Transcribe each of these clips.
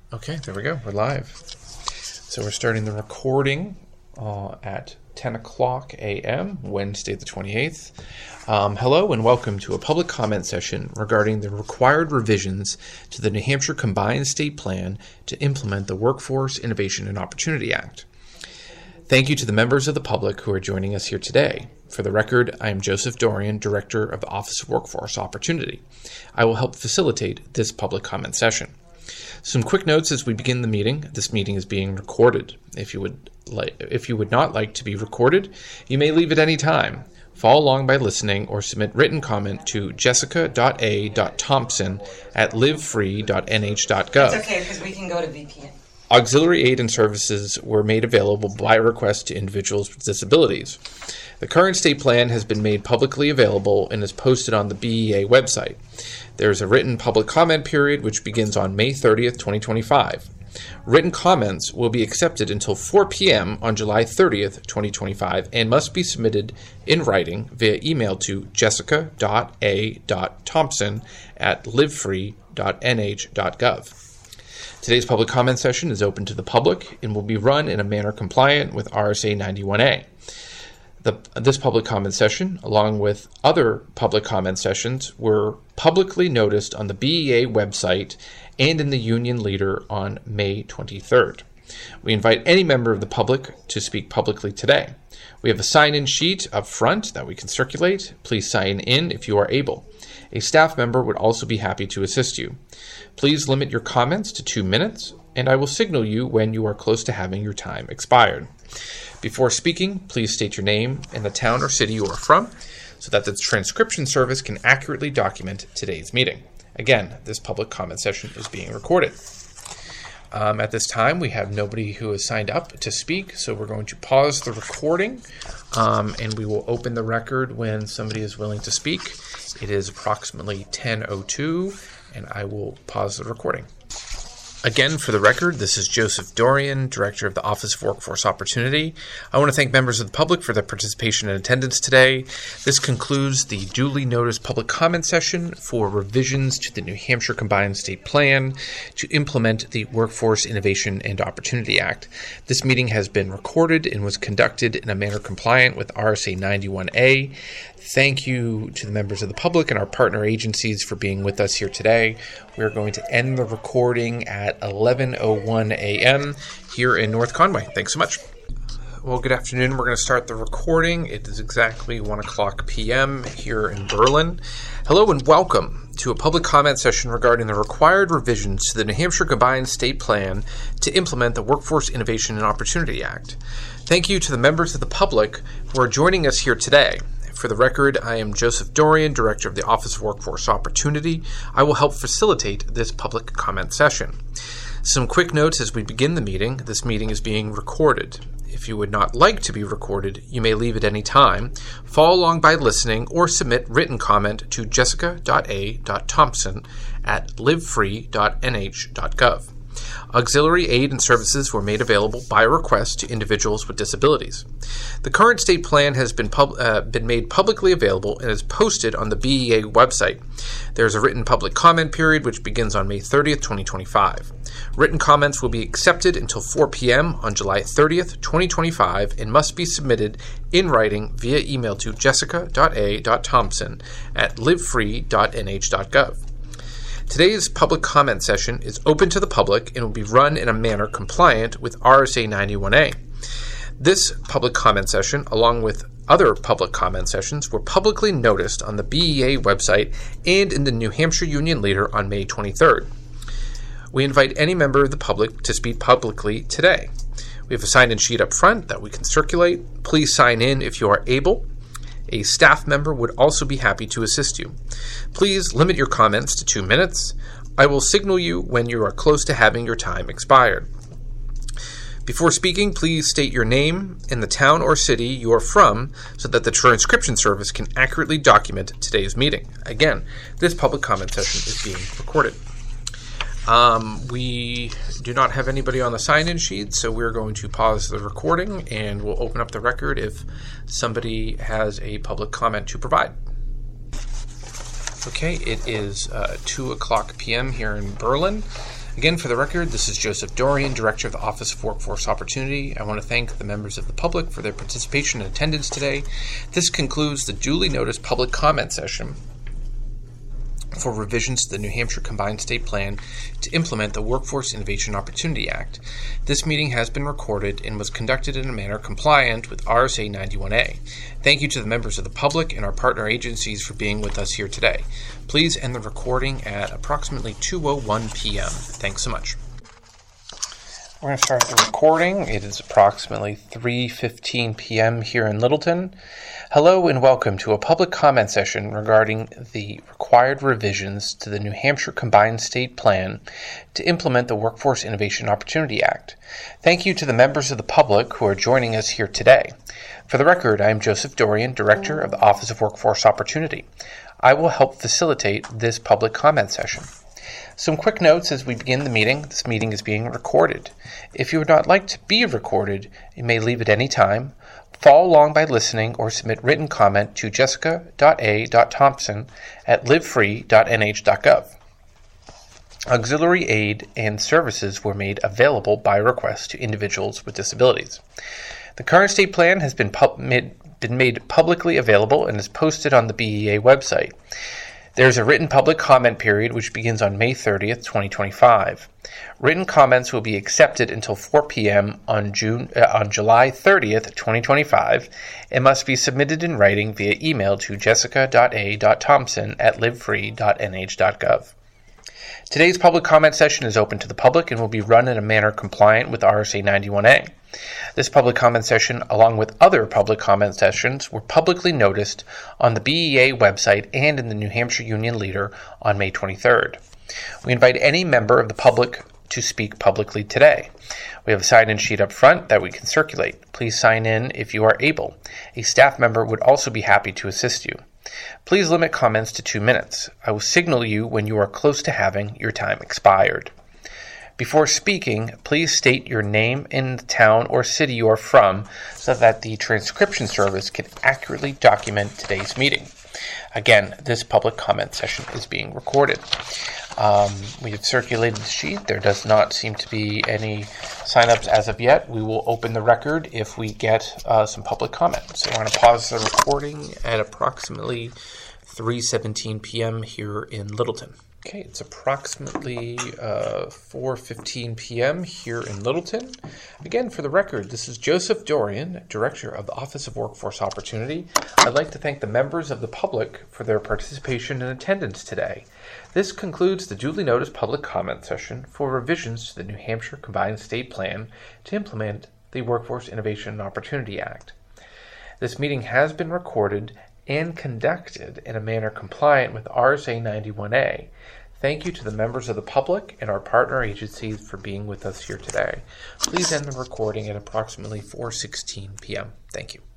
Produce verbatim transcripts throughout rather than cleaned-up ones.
Okay, there we go. We're live. So we're starting the recording uh, at ten o'clock a.m., Wednesday the twenty-eighth. Um, hello and welcome to a public comment session regarding the required revisions to the New Hampshire Combined State Plan to implement the Workforce Innovation and Opportunity Act. Thank you to the members of the public who are joining us here today. For the record, I am Joseph Dorian, Director of the Office of Workforce Opportunity. I will help facilitate this public comment session. Some quick notes as we begin the meeting. This meeting is being recorded. If you would like, if you would not like to be recorded, you may leave at any time. Follow along by listening or submit written comment to jessica dot a dot thompson at livefree dot n h dot gov. It's okay because we can go to V P N. Auxiliary aid and services were made available by request to individuals with disabilities. The current state plan has been made publicly available and is posted on the B E A website. There is a written public comment period which begins on May thirtieth, twenty twenty-five. Written comments will be accepted until four p.m. on July thirtieth, twenty twenty-five and must be submitted in writing via email to jessica dot a dot thompson at livefree dot n h dot gov. Today's public comment session is open to the public and will be run in a manner compliant with R S A ninety-one A. The, this public comment session, along with other public comment sessions, were publicly noticed on the B E A website and in the Union Leader on May twenty-third. We invite any member of the public to speak publicly today. We have a sign-in sheet up front that we can circulate. Please sign in if you are able. A staff member would also be happy to assist you. Please limit your comments to two minutes, and I will signal you when you are close to having your time expired. Before speaking, please state your name and the town or city you are from so that the transcription service can accurately document today's meeting. Again, this public comment session is being recorded. Um, at this time, we have nobody who has signed up to speak, so we're going to pause the recording, um, and we will open the record when somebody is willing to speak. It is approximately ten oh two, and I will pause the recording. Again, for the record, this is Joseph Dorian, Director of the Office of Workforce Opportunity. I want to thank members of the public for their participation and attendance today. This concludes the duly noticed public comment session for revisions to the New Hampshire Combined State Plan to implement the Workforce Innovation and Opportunity Act. This meeting has been recorded and was conducted in a manner compliant with R S A ninety-one A. Thank you to the members of the public and our partner agencies for being with us here today. We're going to end the recording at eleven oh one a.m. here in North Conway. Thanks so much. Well, good afternoon. We're going to start the recording. It is exactly one o'clock p.m. here in Berlin. Hello and welcome to a public comment session regarding the required revisions to the New Hampshire Combined State Plan to implement the Workforce Innovation and Opportunity Act. Thank you to the members of the public who are joining us here today. For the record, I am Joseph Dorian, Director of the Office of Workforce Opportunity. I will help facilitate this public comment session. Some quick notes as we begin the meeting. This meeting is being recorded. If you would not like to be recorded, you may leave at any time. Follow along by listening or submit written comment to jessica dot a dot thompson at livefree dot n h dot gov. Auxiliary aid and services were made available by request to individuals with disabilities. The current state plan has been pub- uh, been made publicly available and is posted on the B E A website. There is a written public comment period which begins on May thirtieth, twenty twenty-five. Written comments will be accepted until four p.m. on July thirtieth, twenty twenty-five and must be submitted in writing via email to jessica dot a dot thompson at livefree dot n h dot gov. Today's public comment session is open to the public and will be run in a manner compliant with R S A ninety-one A. This public comment session, along with other public comment sessions, were publicly noticed on the B E A website and in the New Hampshire Union Leader on May twenty-third. We invite any member of the public to speak publicly today. We have a sign-in sheet up front that we can circulate. Please sign in if you are able. A staff member would also be happy to assist you. Please limit your comments to two minutes. I will signal you when you are close to having your time expired. Before speaking, please state your name and the town or city you are from so that the transcription service can accurately document today's meeting. Again, this public comment session is being recorded. Um, we do not have anybody on the sign-in sheet, so we're going to pause the recording and we'll open up the record if somebody has a public comment to provide. Okay, it is uh, two o'clock p.m. here in Berlin. Again, for the record, this is Joseph Dorian, Director of the Office of Workforce Opportunity. I want to thank the members of the public for their participation and attendance today. This concludes the duly noticed public comment session for revisions to the New Hampshire Combined State Plan to implement the Workforce Innovation Opportunity Act. This meeting has been recorded and was conducted in a manner compliant with R S A ninety-one A. Thank you to the members of the public and our partner agencies for being with us here today. Please end the recording at approximately two oh one p.m. Thanks so much. We're going to start the recording. It is approximately three fifteen p.m. here in Littleton. Hello and welcome to a public comment session regarding the required revisions to the New Hampshire Combined State Plan to implement the Workforce Innovation Opportunity Act. Thank you to the members of the public who are joining us here today. For the record, I am Joseph Dorian, Director of the Office of Workforce Opportunity. I will help facilitate this public comment session. Some quick notes as we begin the meeting. This meeting is being recorded. If you would not like to be recorded, you may leave at any time. Follow along by listening or submit written comment to jessica dot a dot thompson at livefree dot n h dot gov. Auxiliary aid and services were made available by request to individuals with disabilities. The current state plan has been, pub- made, been made publicly available and is posted on the B E A website. There is a written public comment period which begins on May thirtieth, twenty twenty-five. Written comments will be accepted until four p.m. on June uh, on July thirtieth, twenty twenty-five, and must be submitted in writing via email to jessica dot a dot thompson at livefree dot n h dot gov. Today's public comment session is open to the public and will be run in a manner compliant with R S A ninety-one A. This public comment session, along with other public comment sessions, were publicly noticed on the B E A website and in the New Hampshire Union Leader on May twenty-third. We invite any member of the public to speak publicly today. We have a sign-in sheet up front that we can circulate. Please sign in if you are able. A staff member would also be happy to assist you. Please limit comments to two minutes. I will signal you when you are close to having your time expired. Before speaking, please state your name and the town or city you are from so that the transcription service can accurately document today's meeting. Again, this public comment session is being recorded. Um, we have circulated the sheet. There does not seem to be any signups as of yet. We will open the record if we get uh, some public comment. So I want to pause the recording at approximately three seventeen p.m. here in Littleton. Okay, it's approximately uh, four fifteen p.m. here in Littleton. Again, for the record, this is Joseph Dorian, Director of the Office of Workforce Opportunity. I'd like to thank the members of the public for their participation and attendance today. This concludes the duly noticed public comment session for revisions to the New Hampshire Combined State Plan to implement the Workforce Innovation and Opportunity Act. This meeting has been recorded and conducted in a manner compliant with R S A ninety-one A. Thank you to the members of the public and our partner agencies for being with us here today. Please end the recording at approximately four sixteen p.m. Thank you.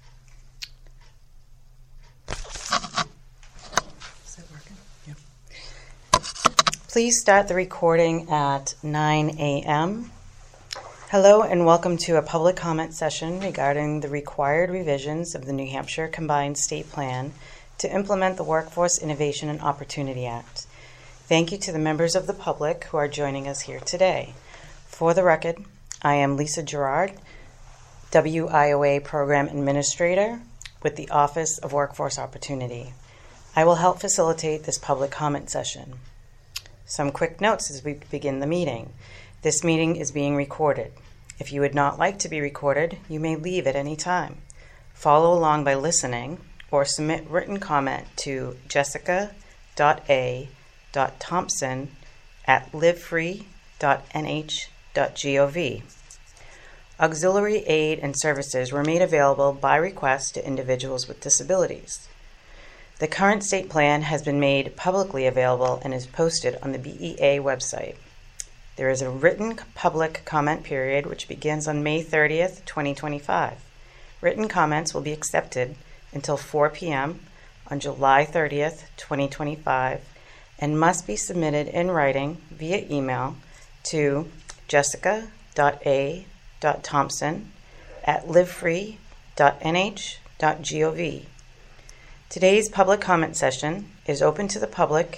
Is that working? Yeah. Please start the recording at nine a.m. Hello and welcome to a public comment session regarding the required revisions of the New Hampshire Combined State Plan to implement the Workforce Innovation and Opportunity Act. Thank you to the members of the public who are joining us here today. For the record, I am Lisa Gerard, W I O A Program Administrator with the Office of Workforce Opportunity. I will help facilitate this public comment session. Some quick notes as we begin the meeting. This meeting is being recorded. If you would not like to be recorded, you may leave at any time. Follow along by listening or submit written comment to jessica dot a dot thompson at livefree dot n h dot gov. Auxiliary aid and services were made available by request to individuals with disabilities. The current state plan has been made publicly available and is posted on the B E A website. There is a written public comment period which begins on May thirtieth, twenty twenty-five. Written comments will be accepted until four p.m. on July thirtieth, twenty twenty-five, and must be submitted in writing via email to jessica dot a dot thompson at livefree dot n h dot gov. Today's public comment session is open to the public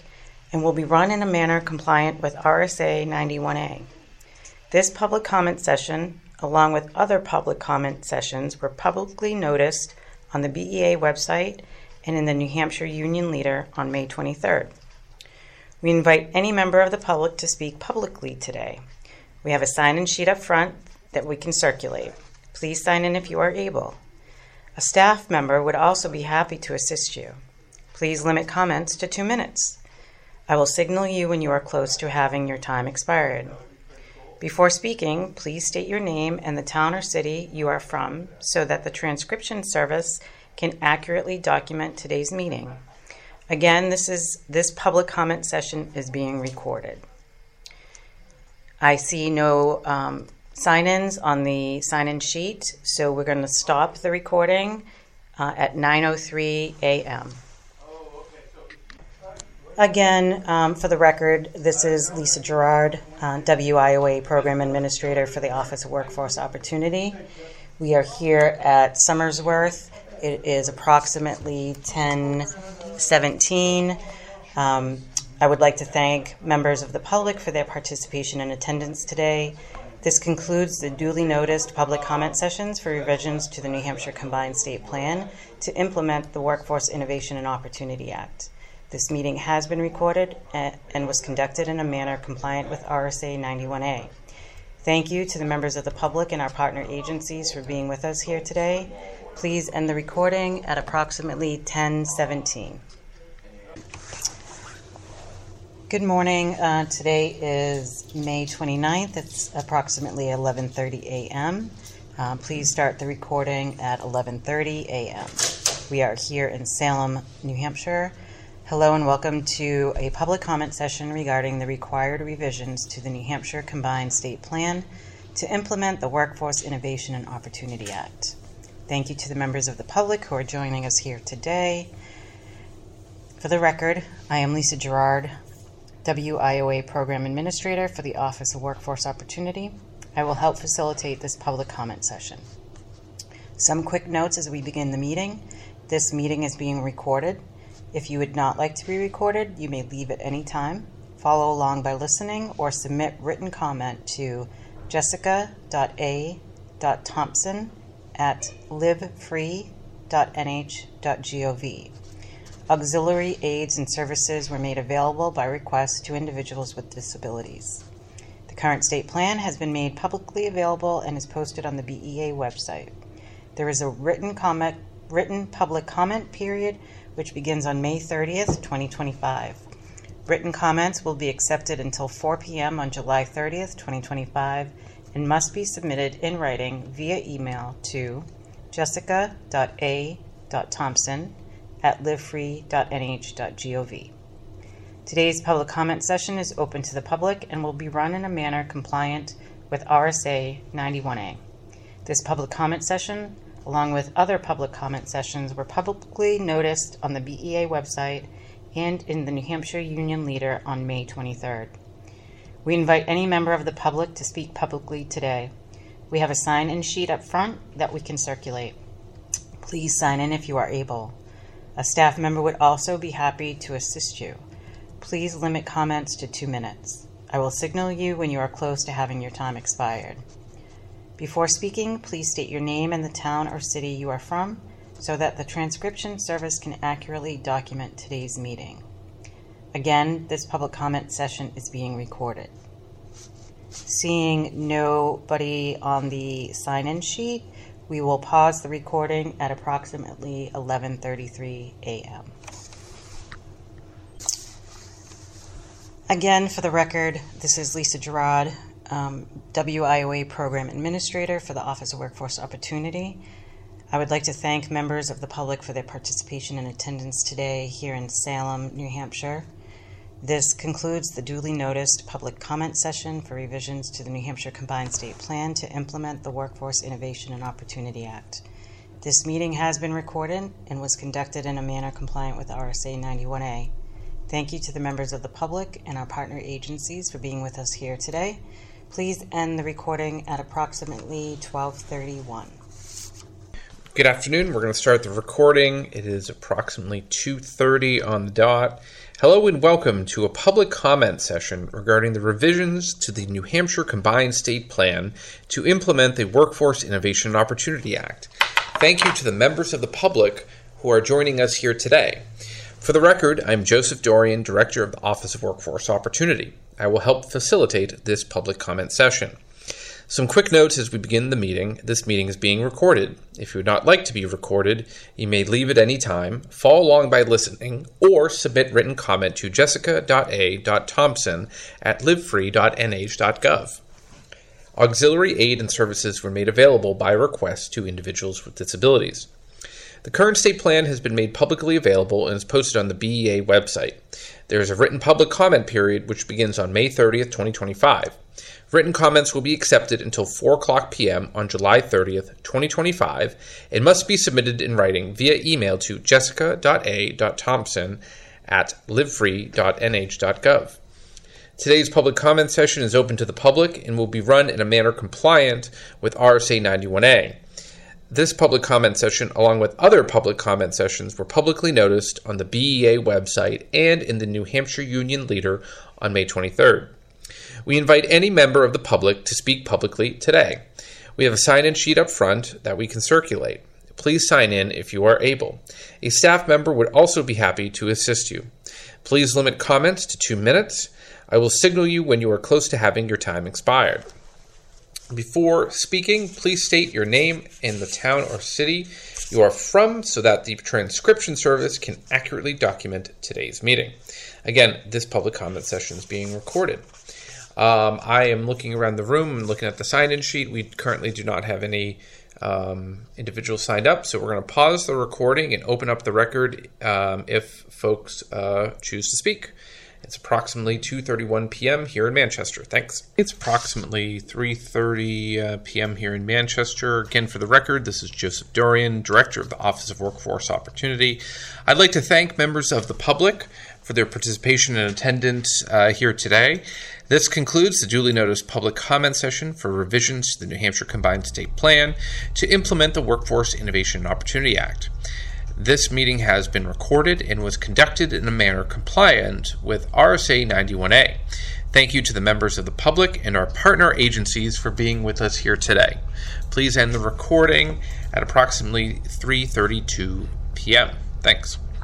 and will be run in a manner compliant with R S A ninety-one A. This public comment session, along with other public comment sessions, were publicly noticed on the B E A website and in the New Hampshire Union Leader on May twenty-third. We invite any member of the public to speak publicly today. We have a sign-in sheet up front that we can circulate. Please sign in if you are able. A staff member would also be happy to assist you. Please limit comments to two minutes. I will signal you when you are close to having your time expired. Before speaking, please state your name and the town or city you are from so that the transcription service can accurately document today's meeting. Again, this is this public comment session is being recorded. I see no um, sign-ins on the sign-in sheet, so we're going to stop the recording uh, at nine oh three a.m. Again, um, for the record, this is Lisa Gerard, uh, W I O A Program Administrator for the Office of Workforce Opportunity. We are here at Somersworth. It is approximately ten seventeen. Um, I would like to thank members of the public for their participation and attendance today. This concludes the duly noticed public comment sessions for revisions to the New Hampshire Combined State Plan to implement the Workforce Innovation and Opportunity Act. This meeting has been recorded and was conducted in a manner compliant with R S A ninety-one A. Thank you to the members of the public and our partner agencies for being with us here today. Please end the recording at approximately ten seventeen. Good morning. Uh, today is May twenty-ninth. It's approximately eleven thirty a.m. Uh, please start the recording at eleven thirty a.m. We are here in Salem, New Hampshire. Hello and welcome to a public comment session regarding the required revisions to the New Hampshire Combined State Plan to implement the Workforce Innovation and Opportunity Act. Thank you to the members of the public who are joining us here today. For the record, I am Lisa Gerard, W I O A Program Administrator for the Office of Workforce Opportunity. I will help facilitate this public comment session. Some quick notes as we begin the meeting. This meeting is being recorded. If you would not like to be recorded, you may leave at any time. Follow along by listening or submit written comment to jessica dot a dot thompson at livefree dot n h dot gov. Auxiliary aids and services were made available by request to individuals with disabilities. The current state plan has been made publicly available and is posted on the B E A website. There is a written comment, written public comment period which begins on May thirtieth, twenty twenty-five. Written comments will be accepted until four p.m. on July thirtieth, twenty twenty-five, and must be submitted in writing via email to jessica dot a dot thompson at livefree dot n h dot gov. Today's public comment session is open to the public and will be run in a manner compliant with R S A ninety-one A. This public comment session, along with other public comment sessions, were publicly noticed on the B E A website and in the New Hampshire Union Leader on May twenty-third. We invite any member of the public to speak publicly today. We have a sign-in sheet up front that we can circulate. Please sign in if you are able. A staff member would also be happy to assist you. Please limit comments to two minutes. I will signal you when you are close to having your time expired. Before speaking, please state your name and the town or city you are from so that the transcription service can accurately document today's meeting. Again, this public comment session is being recorded. Seeing nobody on the sign-in sheet, we will pause the recording at approximately eleven thirty-three a.m. Again, for the record, this is Lisa Gerard, um, W I O A Program Administrator for the Office of Workforce Opportunity. I would like to thank members of the public for their participation and attendance today here in Salem, New Hampshire. This concludes the duly noticed public comment session for revisions to the New Hampshire Combined State Plan to implement the Workforce Innovation and Opportunity Act. This meeting has been recorded and was conducted in a manner compliant with R S A ninety-one A. Thank you to the members of the public and our partner agencies for being with us here today. Please end the recording at approximately twelve thirty-one. Good afternoon. We're going to start the recording. It is approximately two thirty on the dot. Hello and welcome to a public comment session regarding the revisions to the New Hampshire Combined State Plan to implement the Workforce Innovation and Opportunity Act. Thank you to the members of the public who are joining us here today. For the record, I'm Joseph Dorian, Director of the Office of Workforce Opportunity. I will help facilitate this public comment session. Some quick notes as we begin the meeting. This meeting is being recorded. If you would not like to be recorded, you may leave at any time, follow along by listening, or submit written comment to jessica dot a dot thompson at livefree dot n h dot gov. Auxiliary aid and services were made available by request to individuals with disabilities. The current state plan has been made publicly available and is posted on the B E A website. There is a written public comment period which begins on May thirtieth, twenty twenty-five. Written comments will be accepted until four o'clock p.m. on July thirtieth, twenty twenty-five, and must be submitted in writing via email to jessica dot a dot thompson at livefree dot n h dot gov. Today's public comment session is open to the public and will be run in a manner compliant with R S A ninety-one A. This public comment session, along with other public comment sessions, were publicly noticed on the B E A website and in the New Hampshire Union Leader on May twenty-third. We invite any member of the public to speak publicly today. We have a sign-in sheet up front that we can circulate. Please sign in if you are able. A staff member would also be happy to assist you. Please limit comments to two minutes. I will signal you when you are close to having your time expired. Before speaking, please state your name and the town or city you are from so that the transcription service can accurately document today's meeting. Again, this public comment session is being recorded. Um, I am looking around the room and looking at the sign-in sheet. We currently do not have any um, individuals signed up, so we're going to pause the recording and open up the record um, if folks uh, choose to speak. It's approximately two thirty-one p.m. here in Manchester. Thanks. It's approximately three thirty uh, p.m. here in Manchester. Again, for the record, this is Joseph Dorian, Director of the Office of Workforce Opportunity. I'd like to thank members of the public for their participation and attendance uh, here today. This concludes the duly noticed public comment session for revisions to the New Hampshire Combined State Plan to implement the Workforce Innovation and Opportunity Act. This meeting has been recorded and was conducted in a manner compliant with R S A ninety-one A. Thank you to the members of the public and our partner agencies for being with us here today. Please end the recording at approximately three thirty-two p.m. Thanks.